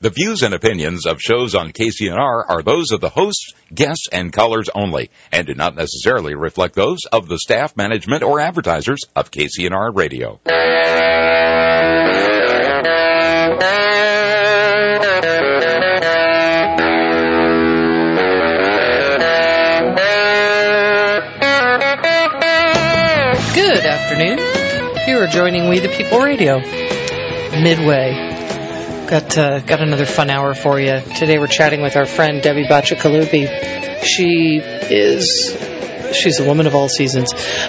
The views and opinions of shows on KCNR are those of the hosts, guests, and callers only, and do not necessarily reflect those of the staff, management, or advertisers of KCNR Radio. Good afternoon. You are joining We the People Radio, Midway. Got another fun hour for you. Today we're chatting with our friend Debbie Bacigalupi. She's a woman of all seasons.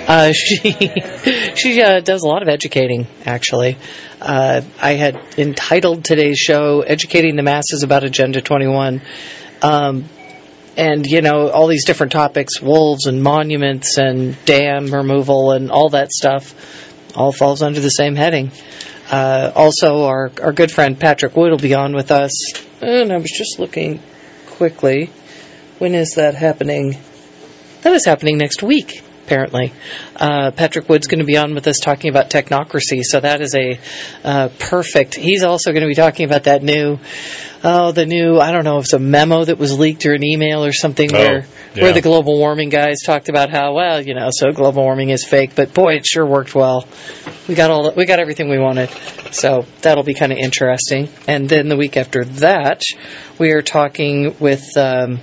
She does a lot of educating, actually. I had entitled today's show, Educating the Masses About Agenda 21. And, you know, all these different topics, wolves and monuments and dam removal and all that stuff, all falls under the same heading. Also, our good friend Patrick Wood will be on with us. And I was just looking quickly. When is that happening? That is happening next week, apparently. Patrick Wood's going to be on with us talking about technocracy, so that is a perfect. He's also going to be talking about that new, I don't know if it's a memo that was leaked or an email or something where the global warming guys talked about how, so global warming is fake, but boy, it sure worked well. We got everything we wanted. So that'll be kind of interesting. And then the week after that, we are talking with Joe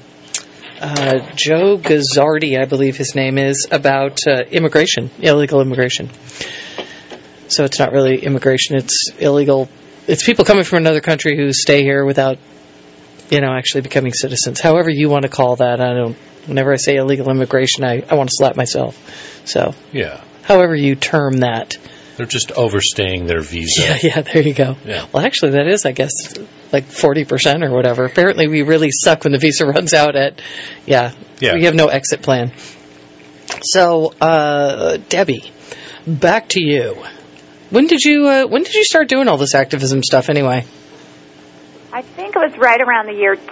Gazzardi, I believe his name is, about immigration, illegal immigration. So it's not really immigration, it's illegal. It's people coming from another country who stay here without, actually becoming citizens. However you want to call that. Whenever I say illegal immigration, I want to slap myself. So, yeah. However you term that. They're just overstaying their visa. Yeah, there you go. Yeah. Well, actually, that is, I guess, like 40% or whatever. Apparently, we really suck when the visa runs out we have no exit plan. So, Debbie, back to you. When did you start doing all this activism stuff anyway? I think it was right around the year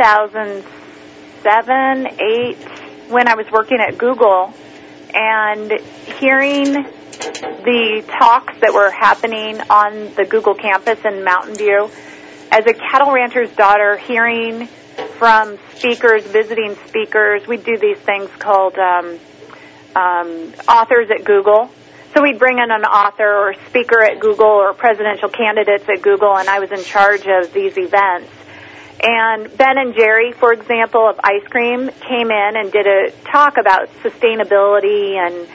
2007, 8, when I was working at Google and hearing the talks that were happening on the Google campus in Mountain View. As a cattle rancher's daughter, hearing from speakers, visiting speakers, we'd do these things called authors at Google. So we'd bring in an author or speaker at Google or presidential candidates at Google, and I was in charge of these events. And Ben and Jerry, for example, of ice cream, came in and did a talk about sustainability and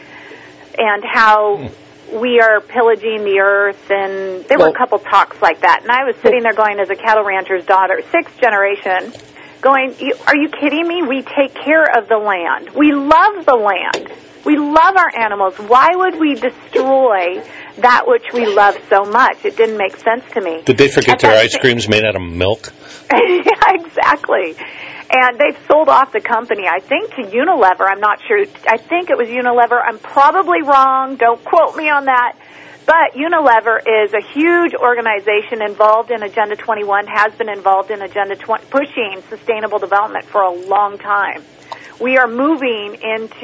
how we are pillaging the earth, and there were a couple talks like that. And I was sitting there going, as a cattle rancher's daughter, 6th generation, going, are you kidding me? We take care of the land. We love the land. We love our animals. Why would we destroy that which we love so much? It didn't make sense to me. Did they forget their ice cream's made out of milk? Yeah, exactly. And they've sold off the company, I think, to Unilever. I'm not sure. I think it was Unilever. I'm probably wrong. Don't quote me on that. But Unilever is a huge organization involved in Agenda 21, has been involved in Agenda 20, pushing sustainable development for a long time. We are moving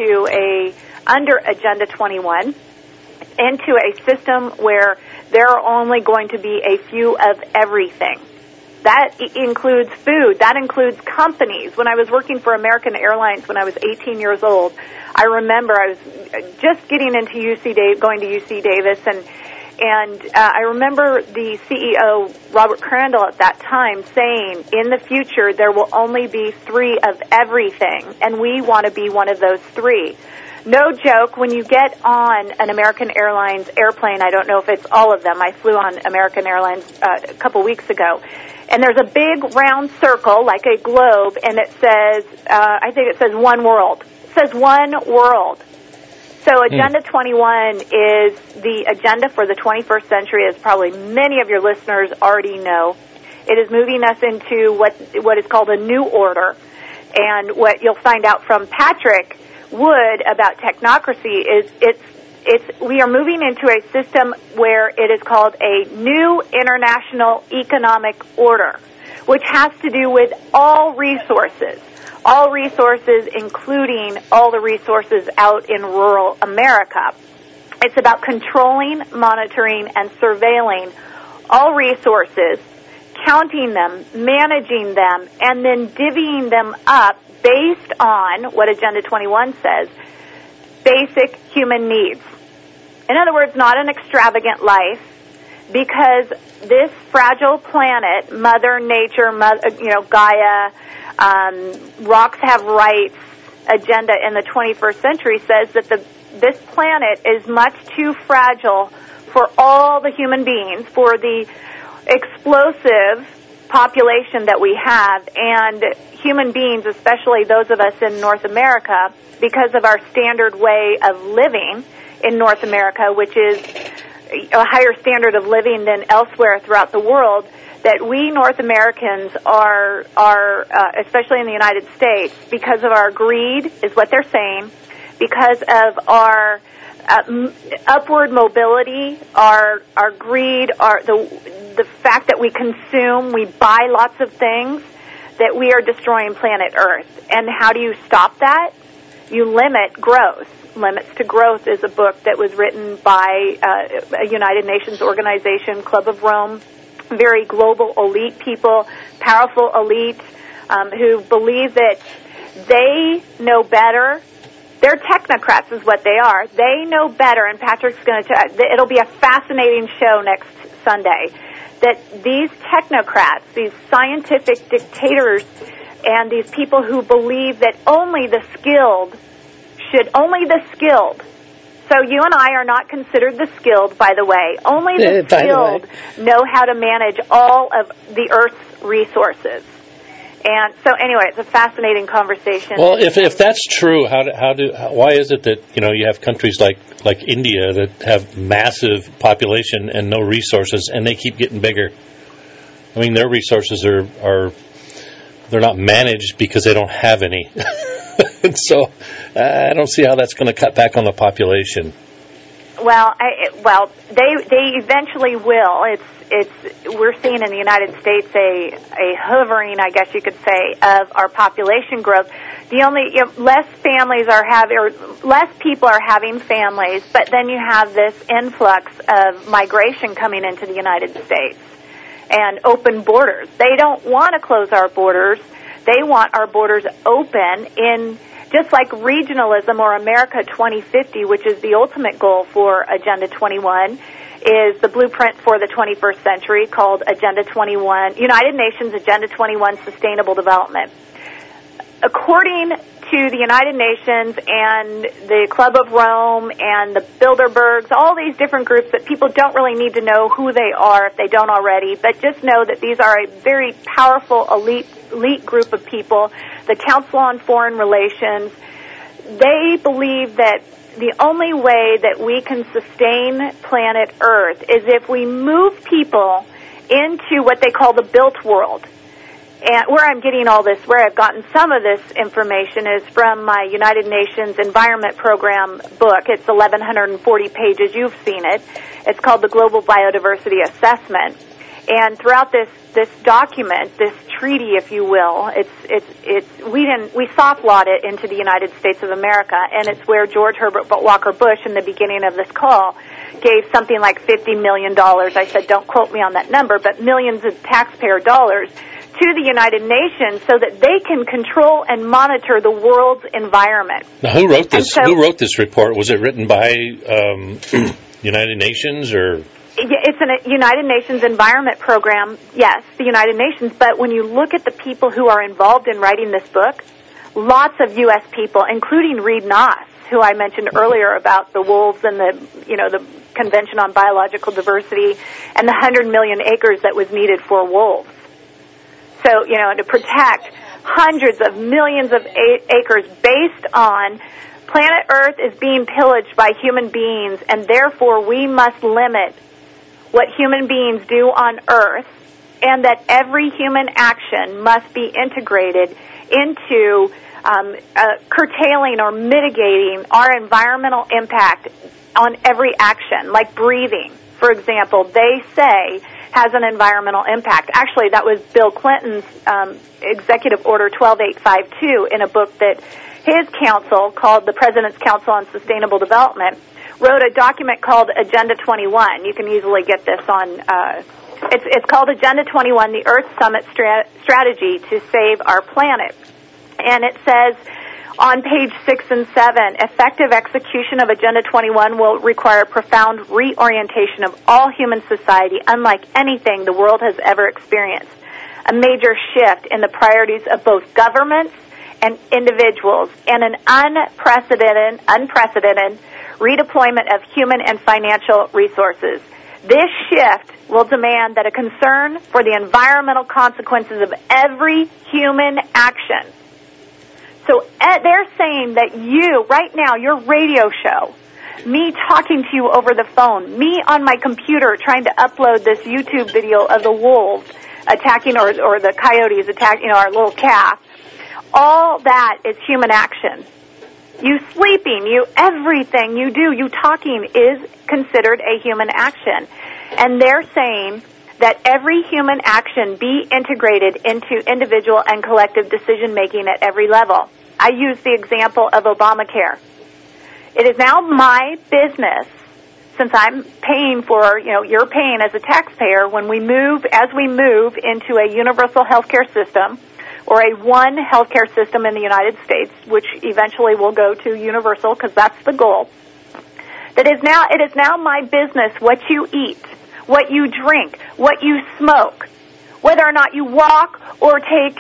under Agenda 21, into a system where there are only going to be a few of everything. That includes food. That includes companies. When I was working for American Airlines when I was 18 years old, I remember I was just getting into going to UC Davis, and I remember the CEO, Robert Crandall, at that time saying, in the future, there will only be 3 of everything, and we want to be one of those 3. No joke, when you get on an American Airlines airplane, I don't know if it's all of them. I flew on American Airlines a couple weeks ago. And there's a big round circle, like a globe, and it says, I think it says one world. It says one world. So Agenda 21 is the agenda for the 21st century, as probably many of your listeners already know. It is moving us into what is called a new order. And what you'll find out from Patrick Wood about technocracy is we are moving into a system where it is called a new international economic order, which has to do with all resources, including all the resources out in rural America. It's about controlling, monitoring, and surveilling all resources counting them, managing them, and then divvying them up based on what Agenda 21 says, basic human needs. In other words, not an extravagant life, because this fragile planet, Mother Nature, Gaia, rocks have rights agenda in the 21st century says that this planet is much too fragile for all the human beings, for the explosive population that we have, and human beings, especially those of us in North America, because of our standard way of living in North America, which is a higher standard of living than elsewhere throughout the world, that we North Americans are especially in the United States, because of our greed, is what they're saying, because of our upward mobility, our greed, the fact that we consume, we buy lots of things, that we are destroying planet Earth. And how do you stop that? You limit growth. Limits to Growth is a book that was written by a United Nations organization, Club of Rome, very global elite people, powerful elite, who believe that they know better. They're technocrats is what they are. They know better, and Patrick's going to it'll be a fascinating show next Sunday, that these technocrats, these scientific dictators, and these people who believe that only the skilled, so you and I are not considered the skilled, by the way. Only the skilled know how to manage all of the Earth's resources. And so, anyway, it's a fascinating conversation. Well, if that's true, why is it that you have countries like India that have massive population and no resources, and they keep getting bigger? I mean, their resources are they're not managed because they don't have any. And so, I don't see how that's going to cut back on the population. Well, they eventually will. We're seeing in the United States a hovering, I guess you could say, of our population growth. The only less people are having families, but then you have this influx of migration coming into the United States and open borders. They don't want to close our borders. They want our borders open in. Just like regionalism or America 2050, which is the ultimate goal for Agenda 21, is the blueprint for the 21st century called Agenda 21, United Nations Agenda 21 Sustainable Development. According to the United Nations and the Club of Rome and the Bilderbergs, all these different groups that people don't really need to know who they are if they don't already, but just know that these are a very powerful elite group of people, the Council on Foreign Relations. They believe that the only way that we can sustain planet Earth is if we move people into what they call the built world. And where I'm getting all this, where I've gotten some of this information is from my United Nations Environment Program book. It's 1,140 pages. You've seen it. It's called the Global Biodiversity Assessment. And throughout this document, this treaty, if you will, we soft lawed it into the United States of America, and it's where George Herbert Walker Bush, in the beginning of this call, gave something like $50 million. I said, don't quote me on that number, but millions of taxpayer dollars to the United Nations so that they can control and monitor the world's environment. Now, who wrote this? Who wrote this report? Was it written by United Nations or? It's a United Nations Environment Program, yes, the United Nations. But when you look at the people who are involved in writing this book, lots of U.S. people, including Reed Noss, who I mentioned earlier about the wolves and the Convention on Biological Diversity and the 100 million acres that was needed for wolves. So, to protect hundreds of millions of acres based on planet Earth is being pillaged by human beings, and therefore we must limit what human beings do on Earth, and that every human action must be integrated into curtailing or mitigating our environmental impact on every action, like breathing, for example, they say has an environmental impact. Actually, that was Bill Clinton's Executive Order 12852 in a book that his council, called the President's Council on Sustainable Development, wrote a document called Agenda 21. You can easily get this on It's called Agenda 21, the Earth Summit Strategy to Save Our Planet. And it says on page 6 and 7, effective execution of Agenda 21 will require profound reorientation of all human society, unlike anything the world has ever experienced. A major shift in the priorities of both governments and individuals, and an unprecedented redeployment of human and financial resources. This shift will demand that a concern for the environmental consequences of every human action. So they're saying that you, right now, your radio show, me talking to you over the phone, me on my computer trying to upload this YouTube video of the wolves attacking, or the coyotes attacking, our little calf, all that is human action. You sleeping, everything you do, you talking is considered a human action. And they're saying that every human action be integrated into individual and collective decision-making at every level. I use the example of Obamacare. It is now my business, since I'm paying for, you're paying as a taxpayer, as we move into a universal healthcare system, or a one healthcare system in the United States, which eventually will go to universal because that's the goal. It is now my business what you eat, what you drink, what you smoke, whether or not you walk or take,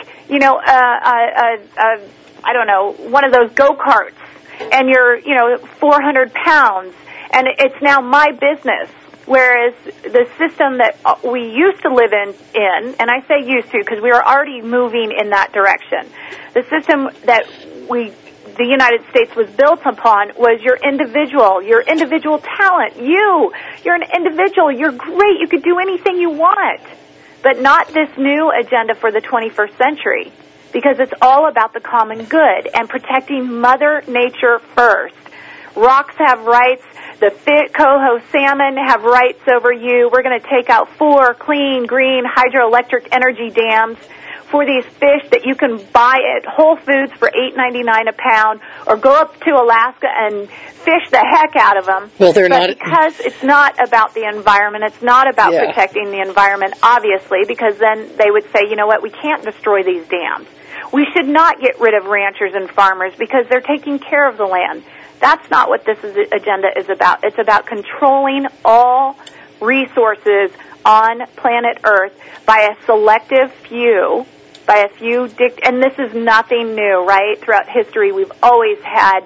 I don't know, one of those go-karts, and you're, 400 pounds, and it's now my business. Whereas the system that we used to live in, and I say used to because we are already moving in that direction, the system that the United States was built upon was your individual talent. You're an individual. You're great. You could do anything you want, but not this new agenda for the 21st century, because it's all about the common good and protecting Mother Nature first. Rocks have rights. The coho salmon have rights over you. We're going to take out 4 clean, green hydroelectric energy dams for these fish that you can buy at Whole Foods for $8.99 a pound, or go up to Alaska and fish the heck out of them. Well, because it's not about the environment. It's not about protecting the environment, obviously, because then they would say, you know what, we can't destroy these dams. We should not get rid of ranchers and farmers because they're taking care of the land. That's not what this agenda is about. It's about controlling all resources on planet Earth by a selective few, and this is nothing new, right? Throughout history, we've always had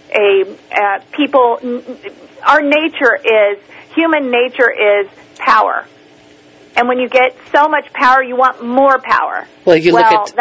human nature is power. And when you get so much power, you want more power. Well, you look at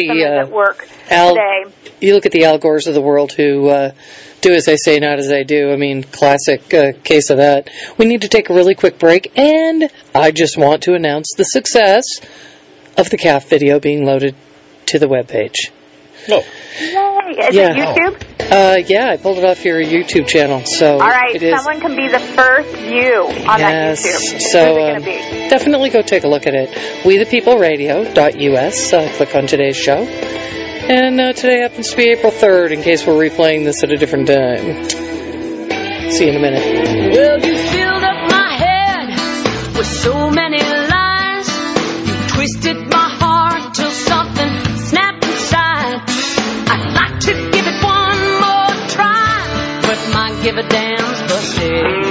the Al Gores of the world who do as they say, not as they do. I mean, classic case of that. We need to take a really quick break, and I just want to announce the success of the calf video being loaded to the webpage. No. Yay! Is it YouTube? Yeah, I pulled it off your YouTube channel. So all right, someone can be the first view on that YouTube. So definitely go take a look at it. WeThePeopleRadio.us. Click on today's show. And today happens to be April 3rd, in case we're replaying this at a different time. See you in a minute. Well, you filled up my head with so many lies. You twisted my heart till something snapped inside. I'd like to give it one more try, but my give a damn's busted.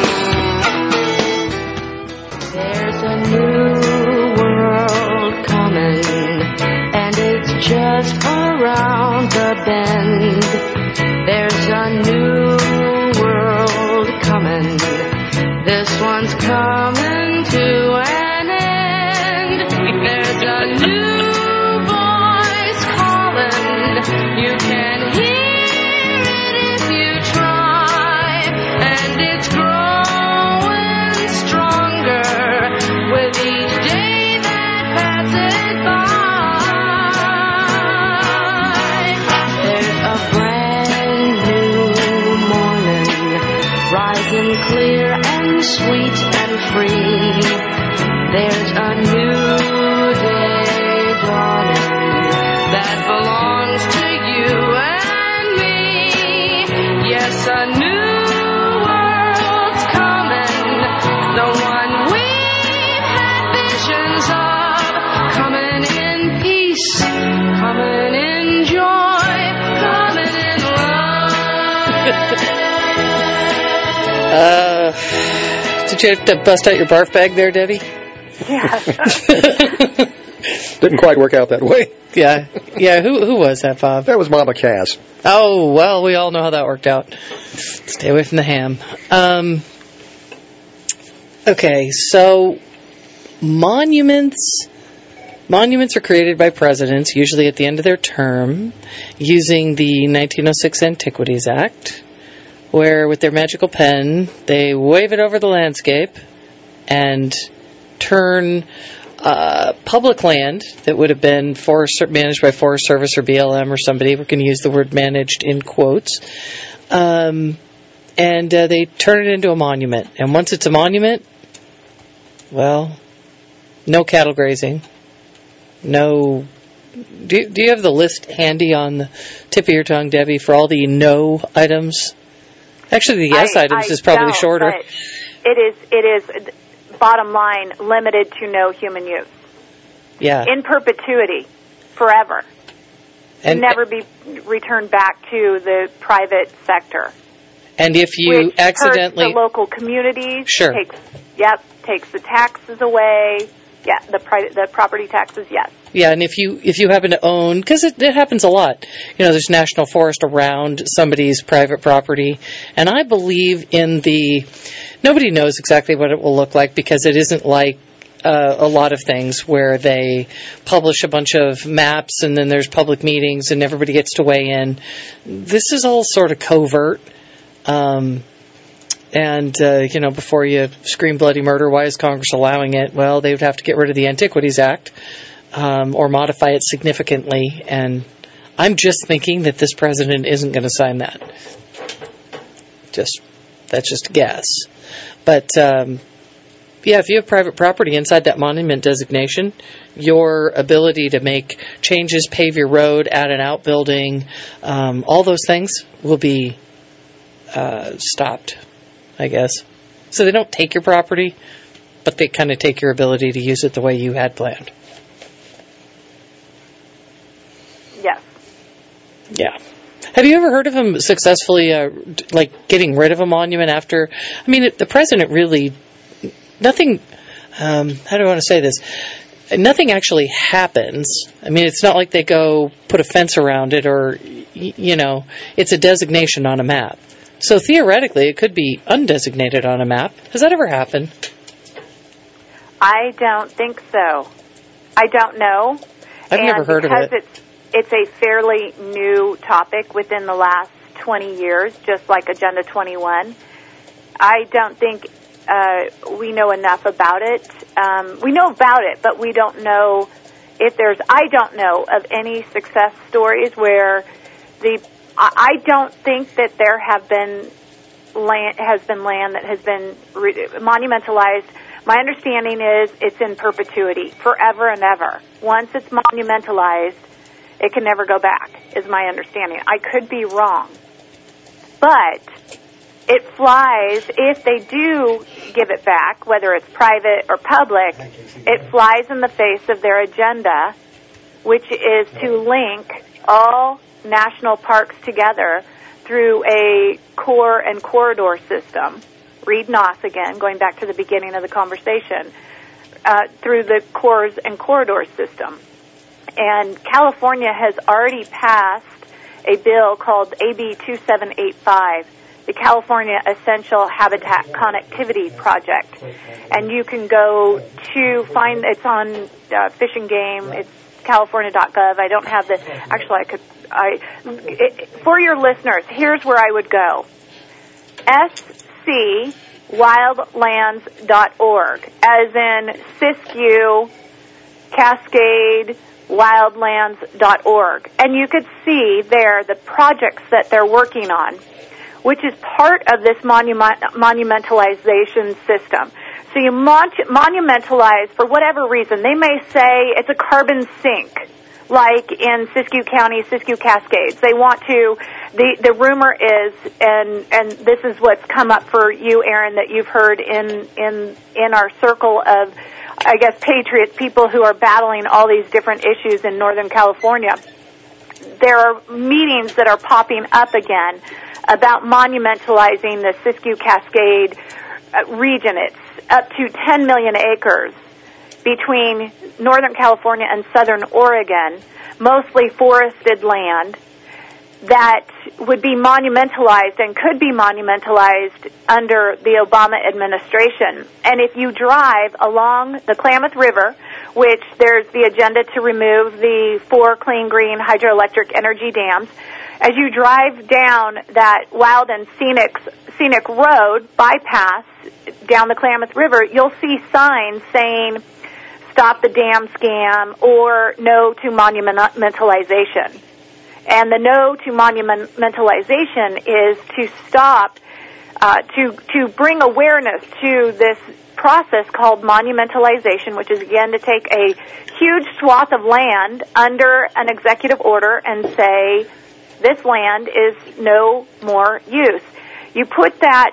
There's a new world coming, and it's just around the bend. There's a new world coming. This one's coming to an end. There's a new voice calling. You can hear it if you try, and it's growing stronger with each day that passes by. There's a brand new morning, rising clear and sweet and free. There's a new day dawning that belongs to you Did you have to bust out your barf bag there, Debbie? Yeah. Didn't quite work out that way. Yeah. Who was that, Bob? That was Mama Cass. Oh, well, we all know how that worked out. Stay away from the ham. Okay, so monuments are created by presidents, usually at the end of their term, using the 1906 Antiquities Act, where with their magical pen, they wave it over the landscape and turn public land that would have been managed by Forest Service or BLM or somebody. We can use the word managed in quotes. And they turn it into a monument. And once it's a monument, well, no cattle grazing. No. Do you have the list handy on the tip of your tongue, Debbie, for all the no items? Actually, the yes items is probably shorter. It is, bottom line, limited to no human use. Yeah. In perpetuity, forever. And never be returned back to the private sector. And if you which accidentally... hurts the local communities. Sure. Takes the taxes away. Yeah, the property taxes, yes. Yeah, and if you happen to own, because it happens a lot, there's national forest around somebody's private property, and I believe nobody knows exactly what it will look like because it isn't like a lot of things where they publish a bunch of maps and then there's public meetings and everybody gets to weigh in. This is all sort of covert. Before you scream bloody murder, why is Congress allowing it? Well, they would have to get rid of the Antiquities Act or modify it significantly. And I'm just thinking that this president isn't going to sign that. That's just a guess. But, if you have private property inside that monument designation, your ability to make changes, pave your road, add an outbuilding, all those things will be stopped, I guess. So they don't take your property, but they kind of take your ability to use it the way you had planned. Yes. Yeah. Have you ever heard of him successfully, getting rid of a monument after? I mean, the president really, nothing, how do I want to say this? Nothing actually happens. I mean, it's not like they go put a fence around it or, it's a designation on a map. So theoretically, it could be undesignated on a map. Has that ever happened? I don't think so. I don't know. I've never heard of it. Because it's a fairly new topic within the last 20 years, just like Agenda 21. I don't think we know enough about it. We know about it, but we don't know if I don't know of any success stories where I don't think that there has been land that has been monumentalized. My understanding is it's in perpetuity, forever and ever. Once it's monumentalized, it can never go back, is my understanding. I could be wrong. But it flies, if they do give it back, whether it's private or public, it flies in the face of their agenda, which is to link all national parks together through a core and corridor system. Read NOS again, going back to the beginning of the conversation, through the cores and corridor system. And California has already passed a bill called AB 2785, the California Essential Habitat Connectivity Project. And you can go to find, it's on Fish and Game, it's california.gov. I don't have the, actually for your listeners, here's where I would go. scwildlands.org, as in Siskiyou, Cascade, wildlands.org. And you could see there the projects that they're working on, which is part of this monumentalization system. So you monumentalize for whatever reason. They may say it's a carbon sink, like in Siskiyou County, Siskiyou Cascades. They want to, the rumor is, and this is what's come up for you, Aaron, that you've heard in our circle of, I guess, patriots, people who are battling all these different issues in Northern California. There are meetings that are popping up again about monumentalizing the Siskiyou Cascade region. It's up to 10 million acres between Northern California and Southern Oregon, mostly forested land, that would be monumentalized and could be monumentalized under the Obama administration. And if you drive along the Klamath River, which there's the agenda to remove the 4 clean green hydroelectric energy dams, as you drive down that wild and scenic road bypass down the Klamath River, you'll see signs saying, "Stop the dam scam," or "No to monumentalization." And the no to monumentalization is to stop, to bring awareness to this process called monumentalization, which is, again, to take a huge swath of land under an executive order and say, this land is no more use. You put that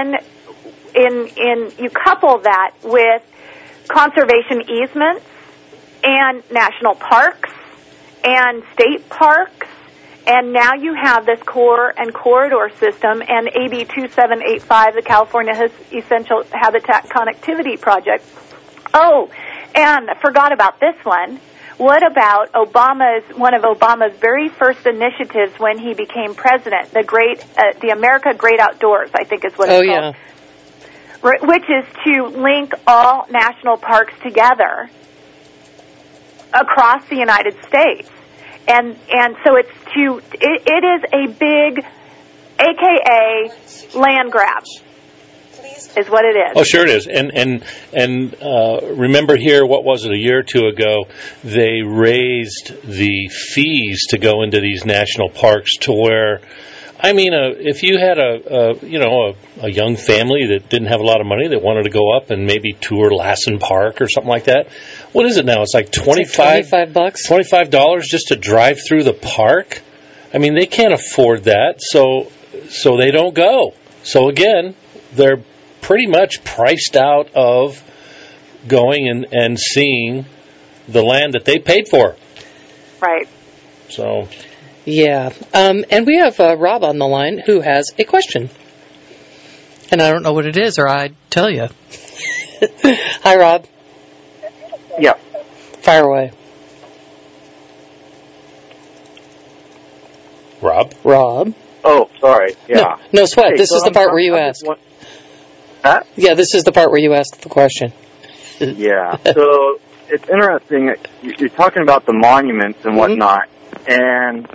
you couple that with conservation easements and national parks and state parks, and now you have this core and corridor system, and AB 2785, the California Essential Habitat Connectivity Project. Oh, and I forgot about this one. What about one of Obama's very first initiatives when he became president, the America Great Outdoors, I think is what it's called. Yeah. Which is to link all national parks together across the United States. And so it is a big, AKA land grab, is what it is. Oh, sure it is. And remember here, what was it, a year or two ago, they raised the fees to go into these national parks to where, I mean, if you had a young family that didn't have a lot of money that wanted to go up and maybe tour Lassen Park or something like that, what is it now? It's like $25 $25 just to drive through the park. I mean, they can't afford that, so they don't go. So again, they're pretty much priced out of going and seeing the land that they paid for. Right. So. Yeah. And we have Rob on the line who has a question. And I don't know what it is, or I'd tell you. Hi, Rob. Yeah. Fire away. Rob? Oh, sorry. Yeah. No sweat. This is the part where you ask. Huh? Yeah, this is the part where you ask the question. Yeah. So it's interesting. You're talking about the monuments and whatnot, and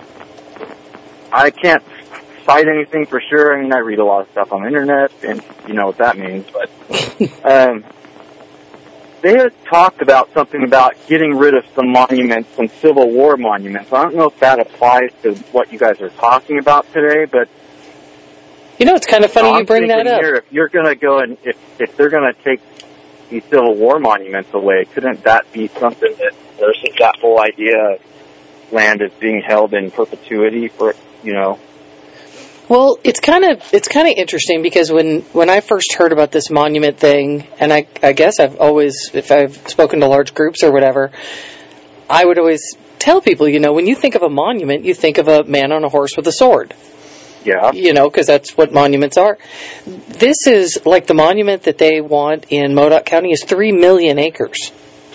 I can't cite anything for sure. I mean, I read a lot of stuff on the internet, and you know what that means. But they had talked about something about getting rid of some monuments, some Civil War monuments. I don't know if that applies to what you guys are talking about today, but you know, it's kind of funny you bring that up. Here, if you're going to go and if they're going to take these Civil War monuments away, couldn't that be something that versus that whole idea of land is being held in perpetuity for, you know? Well, it's kind of interesting because when I first heard about this monument thing, and I guess I've always, if I've spoken to large groups or whatever, I would always tell people, you know, when you think of a monument, you think of a man on a horse with a sword. Yeah. You know, because that's what monuments are. This is, like, the monument that they want in Modoc County is 3 million acres.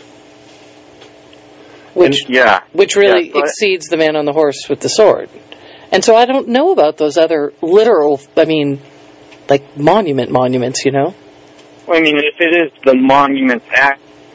Which really exceeds the man on the horse with the sword. And so I don't know about those other literal, I mean, like monuments, you know? Well, I mean, if it is the Monuments Act,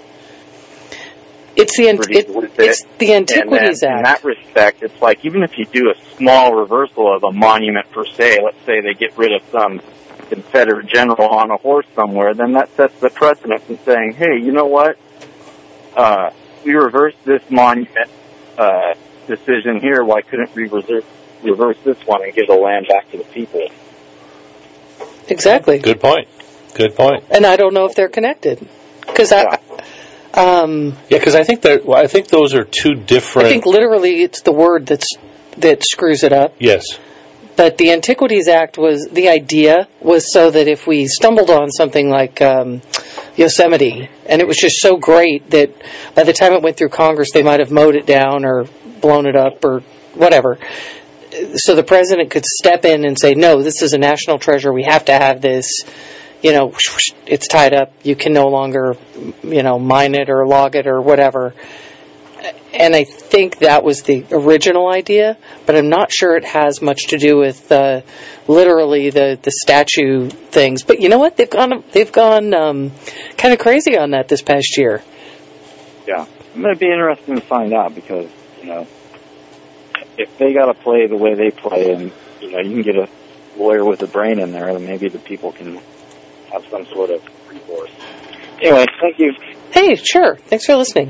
it's the Antiquities Act. In that respect, it's like even if you do a small reversal of a monument per se, let's say they get rid of some Confederate general on a horse somewhere, then that sets the precedent in saying, hey, you know what? We reversed this monument decision here. Why couldn't we reverse this one and give the land back to the people? Exactly. Good point. And I don't know if they're connected because because I think those are two different. I think literally it's the word that screws it up. Yes. But the Antiquities Act the idea was so that if we stumbled on something like Yosemite, and it was just so great that by the time it went through Congress, they might have mowed it down or blown it up or whatever. So the president could step in and say, no, this is a national treasure. We have to have this. it's tied up. You can no longer, mine it or log it or whatever. And I think that was the original idea, but I'm not sure it has much to do with literally the statue things. But you know what? They've gone kind of crazy on that this past year. Yeah, it might be interesting to find out because if they got to play the way they play, and you can get a lawyer with a brain in there, then maybe the people can have some sort of recourse. Anyway, thank you. Hey, sure. Thanks for listening.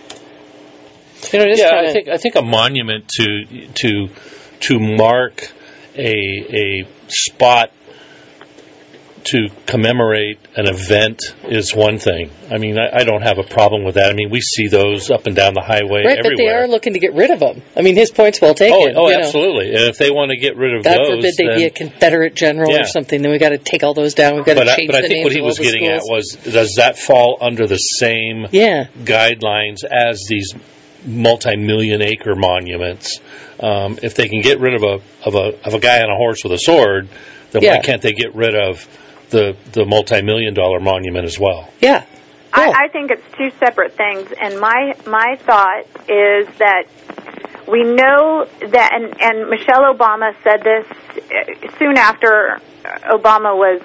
I think a monument to mark a spot to commemorate an event is one thing. I mean, I don't have a problem with that. I mean, we see those up and down the highway everywhere. But they are looking to get rid of them. I mean, his point's well taken. Oh, absolutely. And if they want to get rid of God those, forbid they be a Confederate general or something, then we got to take all those down. We've got to change the names. But I think what he was getting at was, does that fall under the same guidelines as these multi-million-acre monuments? If they can get rid of a guy on a horse with a sword, then why can't they get rid of the multi-million-dollar monument as well? Yeah. I think it's two separate things, and my thought is that we know that, and Michelle Obama said this soon after Obama was,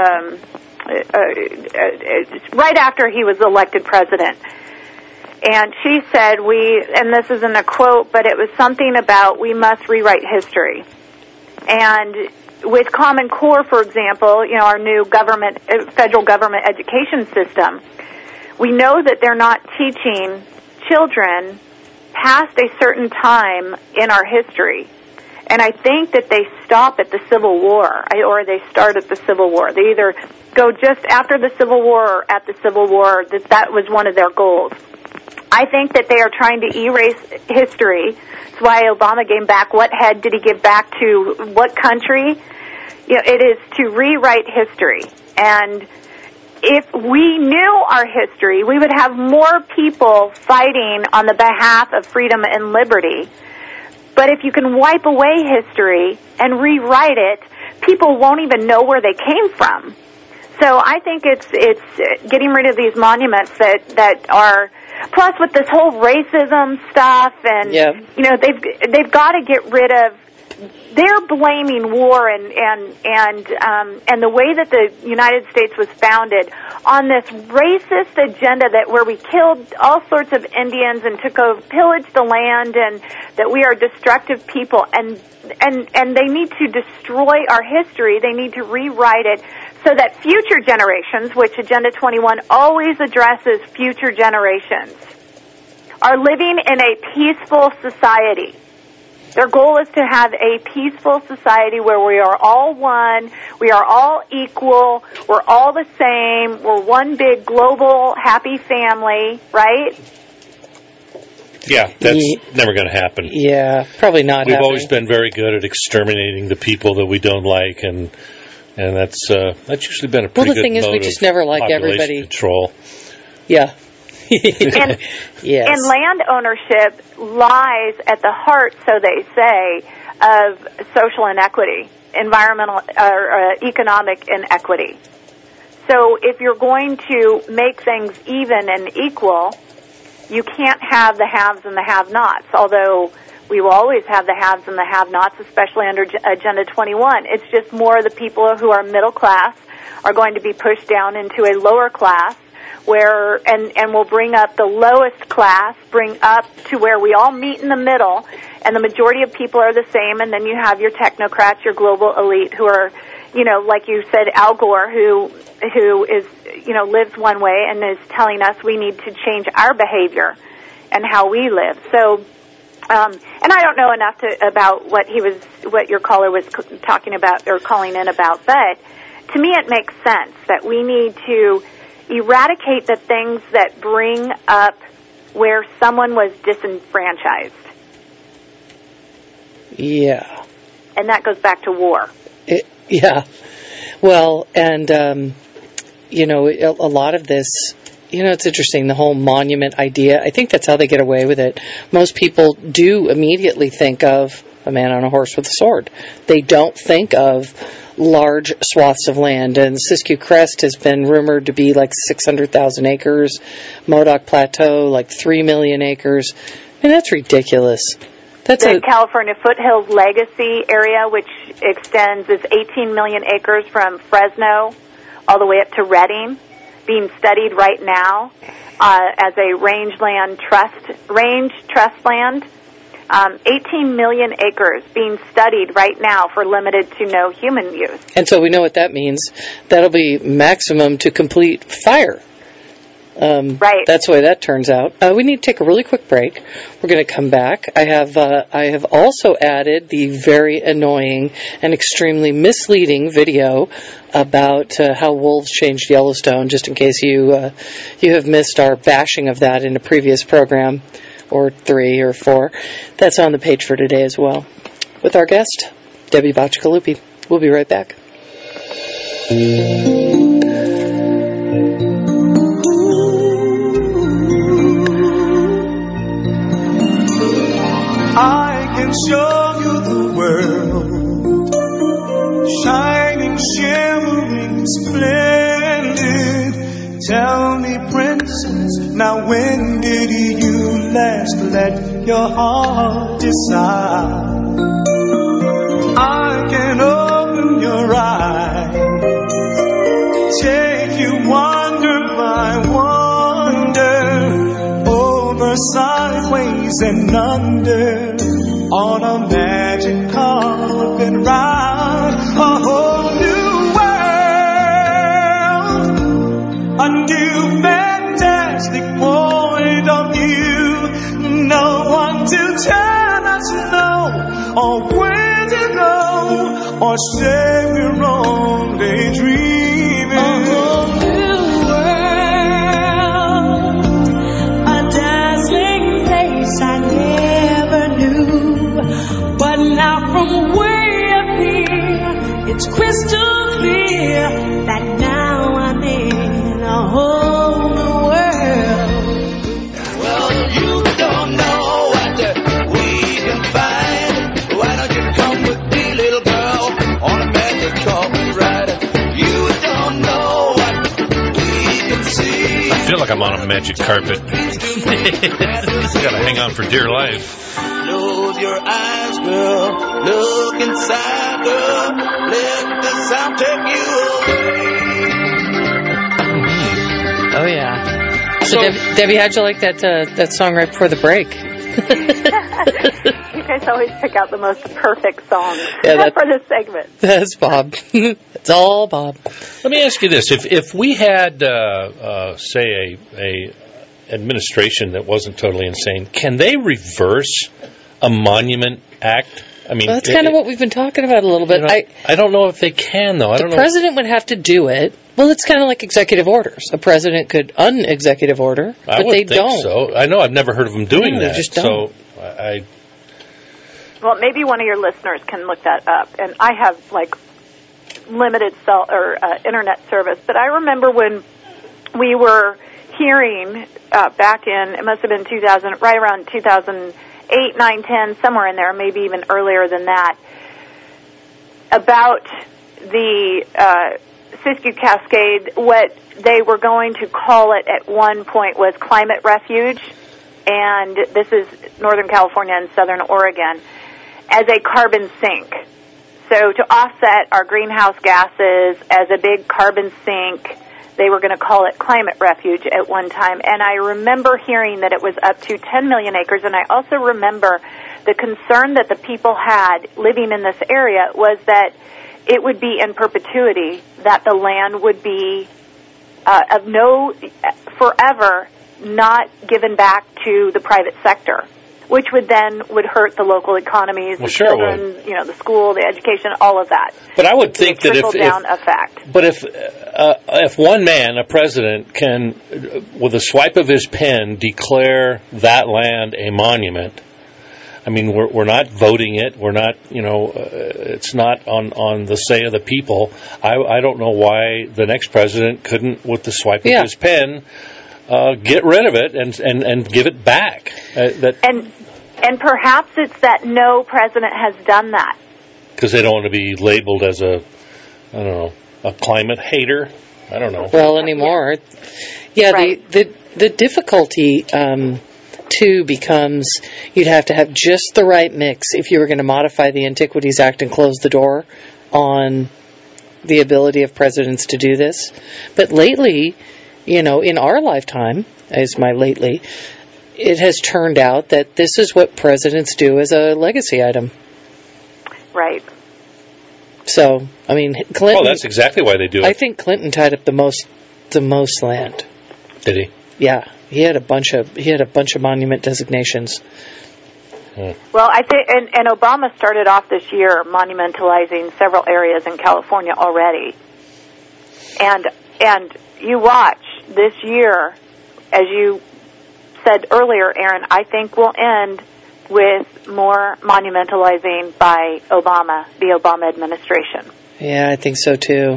right after he was elected president. And she said, and this isn't a quote, but it was something about we must rewrite history. And with Common Core, for example, our new federal government education system, we know that they're not teaching children past a certain time in our history. And I think that they stop at the Civil War, or they start at the Civil War. They either go just after the Civil War or at the Civil War. That was one of their goals. I think that they are trying to erase history. That's why Obama gave back. What head did he give back to what country? It is to rewrite history. And if we knew our history, we would have more people fighting on the behalf of freedom and liberty. But if you can wipe away history and rewrite it, people won't even know where they came from. So I think it's getting rid of these monuments that are, plus with this whole racism stuff, and they've got to get rid of. They're blaming war and the way that the United States was founded on this racist agenda where we killed all sorts of Indians and pillaged the land, and that we are destructive people, and they need to destroy our history. They need to rewrite it so that future generations, which Agenda 21 always addresses, future generations are living in a peaceful society. Their goal is to have a peaceful society where we are all one, we are all equal, we're all the same, we're one big global happy family, right? Yeah, that's never going to happen. Yeah, probably not. We've always been very good at exterminating the people that we don't like, and that's usually been a pretty good mode of population control. Well, the thing is, we just never like everybody. Control. Yeah. And land ownership lies at the heart, so they say, of social inequity, environmental or economic inequity. So if you're going to make things even and equal, you can't have the haves and the have-nots, although we will always have the haves and the have-nots, especially under Agenda 21. It's just more the people who are middle class are going to be pushed down into a lower class, where and will bring up the lowest class, bring up to where we all meet in the middle, and the majority of people are the same, and then you have your technocrats, your global elite, who are, like you said, Al Gore, who is, lives one way and is telling us we need to change our behavior and how we live. So, and I don't know enough about what your caller was talking about or calling in about, but to me it makes sense that we need to eradicate the things that bring up where someone was disenfranchised. Yeah. And that goes back to war. Yeah. Well, and, a lot of this, it's interesting, the whole monument idea. I think that's how they get away with it. Most people do immediately think of a man on a horse with a sword. They don't think of large swaths of land. And Siskiyou Crest has been rumored to be like 600,000 acres. Modoc Plateau, like 3 million acres. I mean, that's ridiculous. That's the California Foothills Legacy area, which extends is 18 million acres from Fresno all the way up to Redding, being studied right now as a range trust land. 18 million acres being studied right now for limited to no human use. And so we know what that means. That'll be maximum to complete fire. Right. That's the way that turns out. We need to take a really quick break. We're going to come back. I have also added the very annoying and extremely misleading video about how wolves changed Yellowstone, just in case you have missed our bashing of that in a previous program, or 3 or 4. That's on the page for today as well. With our guest, Debbie Bacigalupi. We'll be right back. I can show you the world, shining, shimmering, splendid. Tell me, princess, now when did you last let your heart decide? I can open your eyes, take you wonder by wonder, over, sideways, and under, on a magic carpet ride, a whole new world, a new fantastic point of view. No one to tell us no, or where to go, or say we're only dreaming. A whole new world, a dazzling place I never knew. But now from way up here, it's crystal clear that now I'm in a whole new world. Well, you don't know what we can find. Why don't you come with me, little girl, on a magic carpet ride? You don't know what we can see. I feel like I'm on a magic carpet. Gotta hang on for dear life. Close your eyes, girl. Look inside, girl. Let the sound take you away. Oh, yeah. So Debbie, how'd you like that song right before the break? You guys always pick out the most perfect songs Yeah, for this segment. That's Bob. It's all Bob. Let me ask you this: if we had, say, a administration that wasn't totally insane, can they reverse a monument act? I mean, Well, that's kind of what we've been talking about a little bit. You know, I don't know if they can, though. The president would have to do it. Well, it's kind of like executive orders. A president could un-executive order, but I would they think don't. So. I know I've never heard of them doing They that. just don't. So Well, maybe one of your listeners can look that up. And I have like limited cell or internet service, but I remember when we were hearing back in, it must have been 2000, right around 2008, 9, 10, somewhere in there, maybe even earlier than that, about the Siskiyou Cascade. What they were going to call it at one point was Climate Refuge, and this is Northern California and Southern Oregon, as a carbon sink. So to offset our greenhouse gases as a big carbon sink, they were going to call it Climate Refuge at one time. And I remember hearing that it was up to 10 million acres, and I also remember the concern that the people had living in this area was that it would be in perpetuity, that the land would be forever not given back to the private sector, which would hurt the local economies, the children, the school, the education, all of that. But I would think that trickle-down effect. But if one man, a president, can, with a swipe of his pen, declare that land a monument, I mean, we're not voting it. We're not, it's not on the say of the people. I don't know why the next president couldn't, with the swipe of his pen, get rid of it and give it back. And perhaps it's that no president has done that. Because they don't want to be labeled as a don't know, a climate hater. I don't know. Well, anymore. Yeah, Right. the difficulty too becomes you'd have to have just the right mix if you were going to modify the Antiquities Act and close the door on the ability of presidents to do this. But lately, in our lifetime, as my lately, it has turned out that this is what presidents do as a legacy item. Right. So, I mean, Clinton. Oh, that's exactly why they do it. I think Clinton tied up the most land. Did he? Yeah, he had a bunch of monument designations. Well, I think, and Obama started off this year monumentalizing several areas in California already. And you watch this year, as you said earlier, Aaron, I think we'll end with more monumentalizing by Obama, the Obama administration. Yeah, I think so too.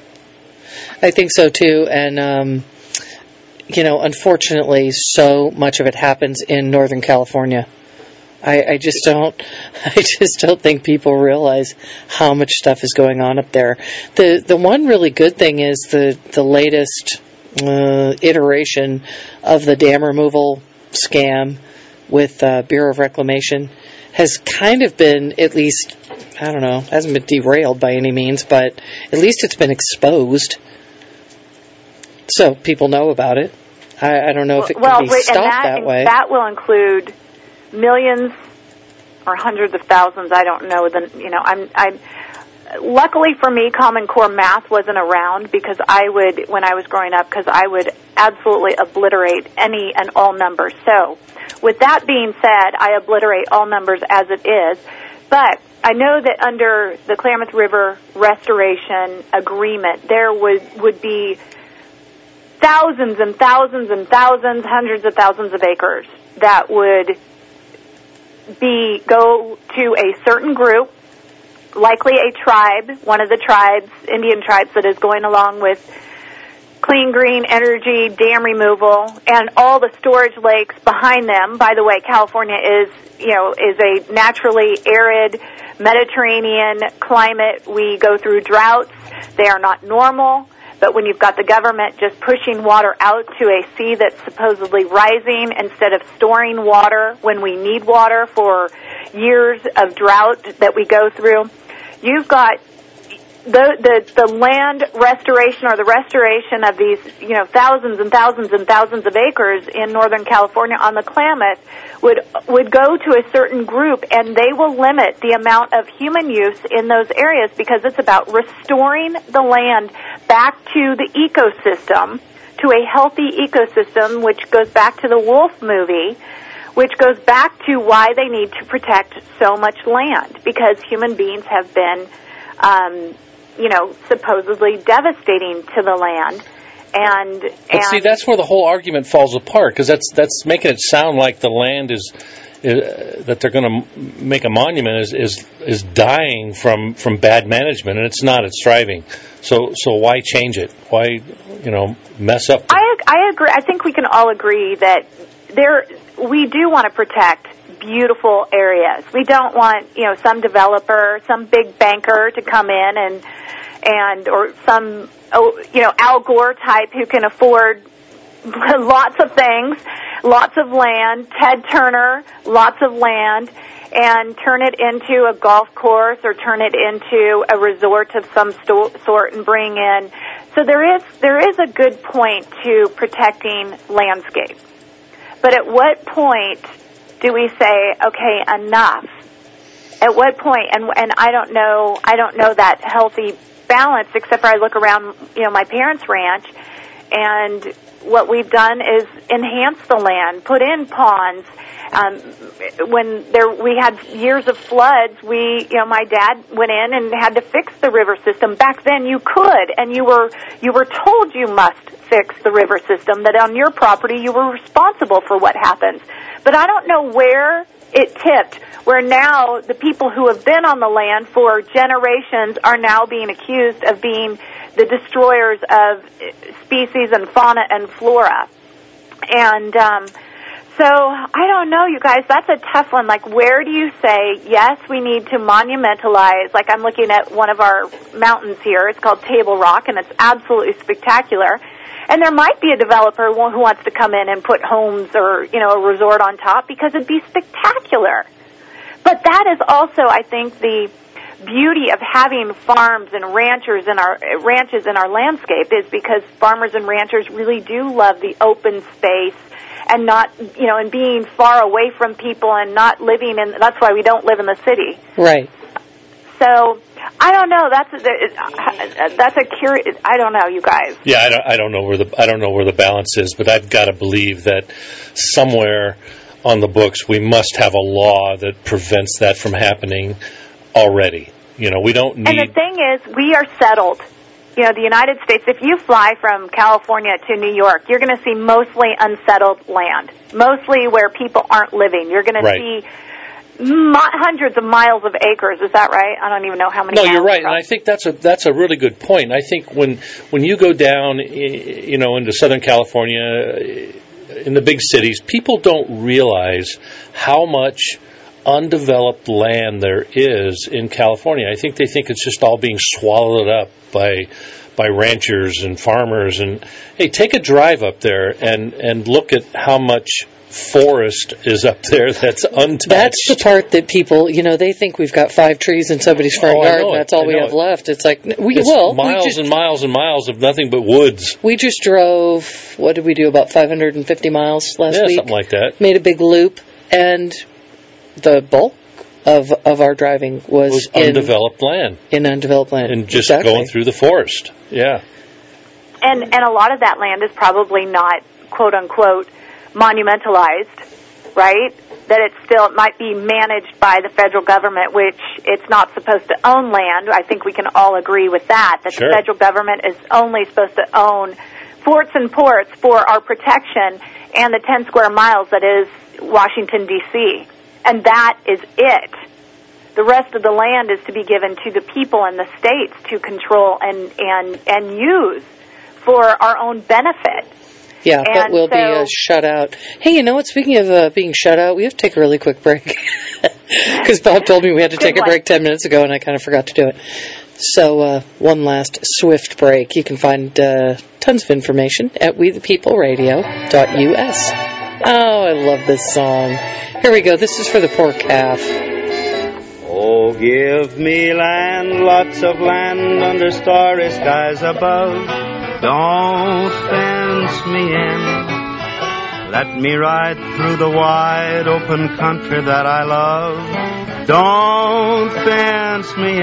And, unfortunately, so much of it happens in Northern California. I just don't think people realize how much stuff is going on up there. The one really good thing is the latest iteration of the dam removal scam with Bureau of Reclamation has kind of been, at least, I don't know, hasn't been derailed by any means, but at least it's been exposed. So people know about it. I don't know if it can be stopped that way. That will include millions or hundreds of thousands. I don't know. I'm luckily for me, Common Core math wasn't around because when I was growing up, because I would absolutely obliterate any and all numbers. So, with that being said, I obliterate all numbers as it is. But I know that under the Klamath River Restoration Agreement, there would be thousands and thousands and thousands, hundreds of thousands of acres that would go to a certain group, likely a tribe, one of the tribes, Indian tribes that is going along with clean green energy, dam removal, and all the storage lakes behind them. By the way, California is a naturally arid Mediterranean climate. We go through droughts. They are not normal. But when you've got the government just pushing water out to a sea that's supposedly rising instead of storing water when we need water for years of drought that we go through, you've got the land restoration or the restoration of these, thousands and thousands and thousands of acres in Northern California on the Klamath would go to a certain group, and they will limit the amount of human use in those areas because it's about restoring the land back to the ecosystem, to a healthy ecosystem, which goes back to the Wolf movie, which goes back to why they need to protect so much land, because human beings have been supposedly devastating to the land. But see, that's where the whole argument falls apart, because that's making it sound like the land is that they're going to make a monument is dying from bad management, and it's not. It's thriving. So why change it? Why mess up? I agree. I think we can all agree that we do want to protect beautiful areas. We don't want some developer, some big banker to come in and or some Al Gore type who can afford lots of things, lots of land, Ted Turner, lots of land, and turn it into a golf course or turn it into a resort of some sort and bring in. So there is a good point to protecting landscape. But at what point do we say, okay, enough? At what point? And I don't know that healthy balance, except for I look around, my parents' ranch, and what we've done is enhance the land, put in ponds. When we had years of floods, my dad went in and had to fix the river system. Back then you could, and you were told you must fix the river system, that on your property you were responsible for what happens. But I don't know where it tipped, where now the people who have been on the land for generations are now being accused of being the destroyers of species and fauna and flora. And So, I don't know, you guys. That's a tough one. Like, where do you say, yes, we need to monumentalize? Like, I'm looking at one of our mountains here. It's called Table Rock, and it's absolutely spectacular. And there might be a developer who wants to come in and put homes or, you know, a resort on top because it'd be spectacular. But that is also, I think, the beauty of having farms and ranches in our landscape is because farmers and ranchers really do love the open space and not, you know, and being far away from people and not living in, that's why we don't live in the city. Right. So, I don't know. That's a curious. I don't know, you guys. Yeah, I don't know where the balance is, but I've got to believe that somewhere on the books we must have a law that prevents that from happening already. You know, we don't need. And the thing is, we are settled. You know, the United States. If you fly from California to New York, you're going to see mostly unsettled land, mostly where people aren't living. You're going to see hundreds of miles of acres. Is that right? I don't even know how many. No, you're right, and I think that's a really good point. I think when you go down, you know, into Southern California, in the big cities, people don't realize how much undeveloped land there is in California. I think they think it's just all being swallowed up by ranchers and farmers. And hey, take a drive up there and look at how much forest is up there that's untouched. That's the part that people, you know, they think we've got 5 trees in somebody's front yard and that's all we have left. It's like, miles and miles and miles of nothing but woods. We just drove, what did we do, about 550 miles last week? Yeah, something like that. Made a big loop, and the bulk of our driving was in undeveloped land. In undeveloped land. And just going through the forest. Yeah. And a lot of that land is probably not, quote unquote, monumentalized, right? That it might be managed by the federal government, which it's not supposed to own land. I think we can all agree with that. That sure. The federal government is only supposed to own forts and ports for our protection and the 10 square miles that is Washington, D.C. And that is it. The rest of the land is to be given to the people in the states to control and use for our own benefit. Yeah, but we'll be shut out. Hey, you know what? Speaking of being shut out, we have to take a really quick break. Because Bob told me we had to take a break 10 minutes ago, and I kind of forgot to do it. So one last swift break. You can find tons of information at wethepeopleradio.us. Oh, I love this song. Here we go. This is for the poor calf. Oh, give me land, lots of land under starry skies above. Don't fence me in. Let me ride through the wide open country that I love. Don't fence me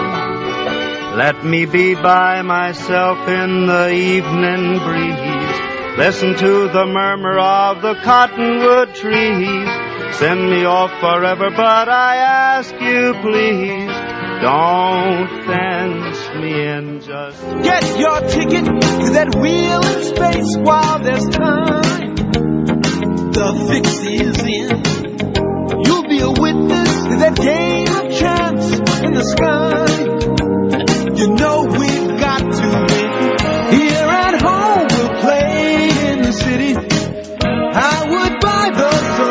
in. Let me be by myself in the evening breeze. Listen to the murmur of the cottonwood trees. Send me off forever, but I ask you please, don't fence me in. Just get your ticket to that wheel in space while there's time. The fix is in. You'll be a witness to that game of chance in the sky. You know we've got to win. Here at home we'll play in the city. I would buy the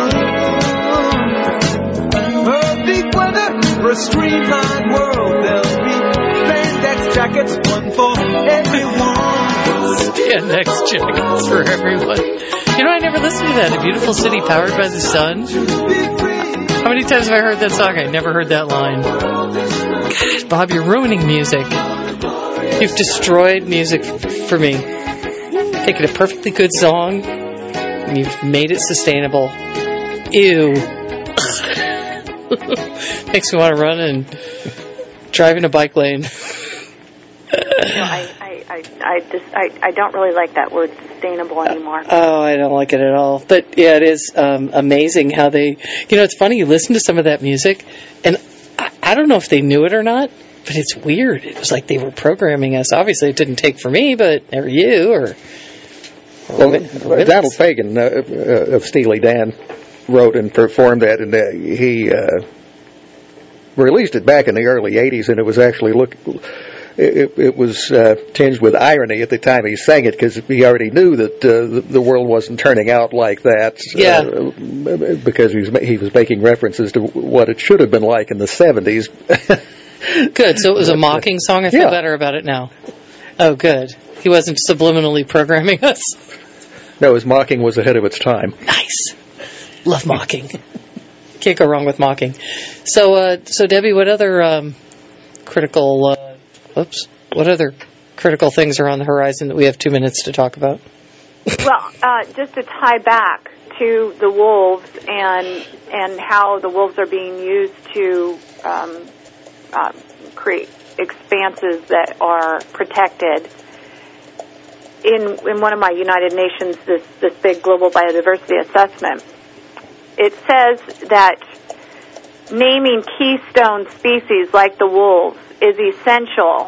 sun. Perfect weather for a streamlined world. There'll be spandex jackets, one for everyone. Spandex jackets for everyone. You know, I never listened to that. A beautiful city powered by the sun. How many times have I heard that song? I never heard that line. God, Bob, you're ruining music. You've destroyed music for me. Taken a perfectly good song and you've made it sustainable. Ew. Makes me want to run and drive in a bike lane. I don't really like that word sustainable anymore. Oh, I don't like it at all. But yeah, it is amazing how they, you know, it's funny, you listen to some of that music and I don't know if they knew it or not, but it's weird. It was like they were programming us. Obviously it didn't take for me, but or you or Donald Fagen of Steely Dan wrote and performed that, and he released it back in the early 80s, and it was actually it was tinged with irony at the time he sang it, because he already knew that the world wasn't turning out like that. Because he was making references to what it should have been like in the 70s. Good. So it was a mocking song? I feel better about it now. Oh, good. He wasn't subliminally programming us. No, his mocking was ahead of its time. Nice. Love mocking. Can't go wrong with mocking. So Debbie, what other critical things are on the horizon that we have 2 minutes to talk about? Well, just to tie back to the wolves and how the wolves are being used to create expanses that are protected. In one of my United Nations, this big global biodiversity assessment, it says that naming keystone species like the wolves is essential.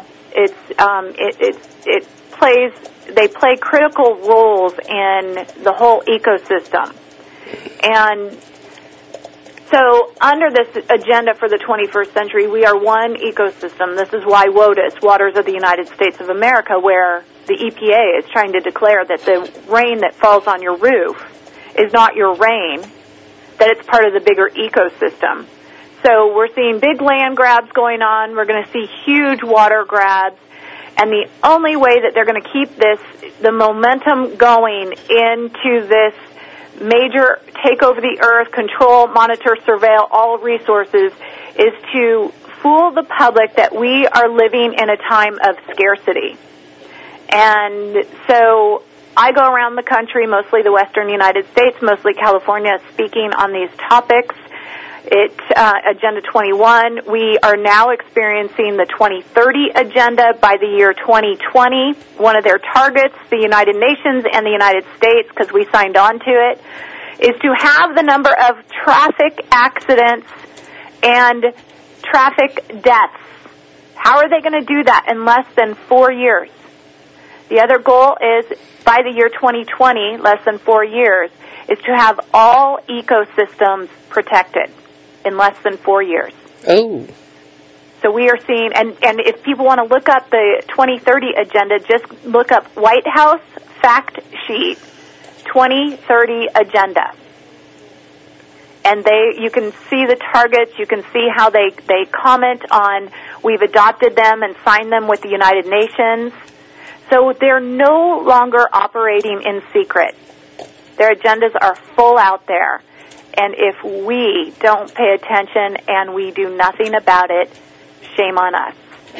They play critical roles in the whole ecosystem. And so under this agenda for the 21st century, we are one ecosystem. This is why WOTUS, Waters of the United States of America, where the EPA is trying to declare that the rain that falls on your roof is not your rain, that it's part of the bigger ecosystem. So we're seeing big land grabs going on. We're going to see huge water grabs. And the only way that they're going to keep the momentum going into this major take over the earth, control, monitor, surveil all resources, is to fool the public that we are living in a time of scarcity. And so I go around the country, mostly the western United States, mostly California, speaking on these topics. Agenda 21. We are now experiencing the 2030 agenda by the year 2020. One of their targets, the United Nations and the United States, because we signed on to it, is to have the number of traffic accidents and traffic deaths. How are they going to do that in less than 4 years? The other goal is, by the year 2020, less than 4 years, is to have all ecosystems protected in less than 4 years. Oh. So we are seeing, and if people want to look up the 2030 agenda, just look up White House Fact Sheet 2030 Agenda. And you can see the targets, you can see how they comment on, we've adopted them and signed them with the United Nations. So they're no longer operating in secret. Their agendas are full out there. And if we don't pay attention and we do nothing about it, shame on us.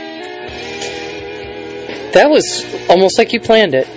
That was almost like you planned it.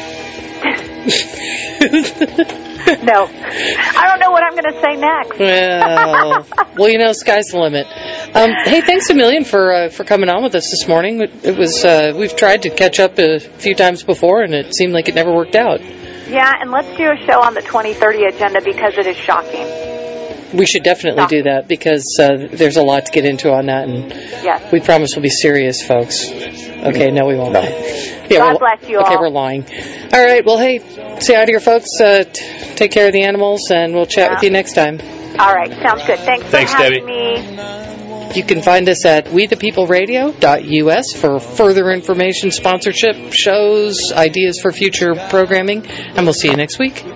No. I don't know what I'm going to say next. Well, sky's the limit. Hey, thanks a million for coming on with us this morning. It was we've tried to catch up a few times before, and it seemed like it never worked out. Yeah, and let's do a show on the 2030 agenda because it is shocking. We should definitely do that because there's a lot to get into on that, and yes. We promise we'll be serious, folks. Okay, no, we won't. No. Yeah, God bless you all. Okay, we're lying. All right, well, hey, say hi to your folks. Take care of the animals, and we'll chat with you next time. All right, sounds good. Thanks for having me. You can find us at wethepeopleradio.us for further information, sponsorship, shows, ideas for future programming, and we'll see you next week.